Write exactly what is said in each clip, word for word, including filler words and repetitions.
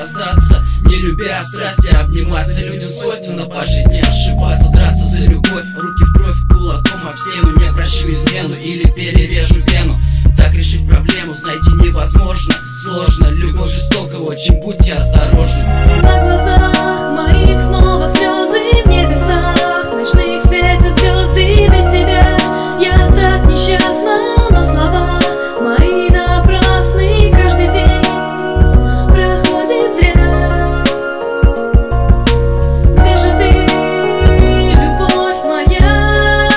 расстаться, не любя страсти обниматься. Людям свойственно по жизни ошибаться, драться за любовь, руки в кровь, кулаком об стену. Не прощу измену или перережу вену. Так решить проблему, знаете, невозможно. Сложно, любовь жестока очень, будьте осторожны. На глазах моих снова слезы в небесах, в ночных светят звезды без тебя. Я так несчастна, но слова мои напрасны. Каждый день проходит зря. Где же ты, любовь моя?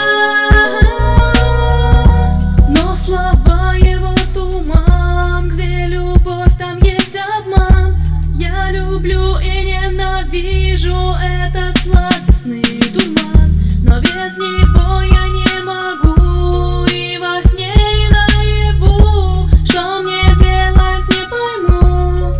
Но слова его туман, где любовь, там есть обман. Я люблю и ненавижу этот сладостный дурман, но без него я не могу, и во сне, и наяву. Что мне делать, не пойму.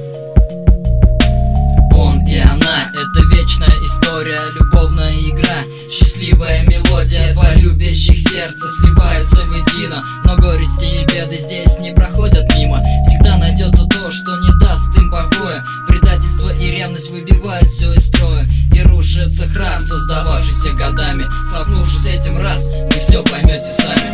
Он и она — это вечная история, любовная игра, счастливая мелодия. Два любящих сердца сливаются воедино, но горести и беды здесь не проходят мимо. Всегда найдется то, что не даст им покоя. Предательство и ревность выбивают все из строя, и рушится храм, создававшийся годами. Столкнувшись с этим раз, вы все поймете сами.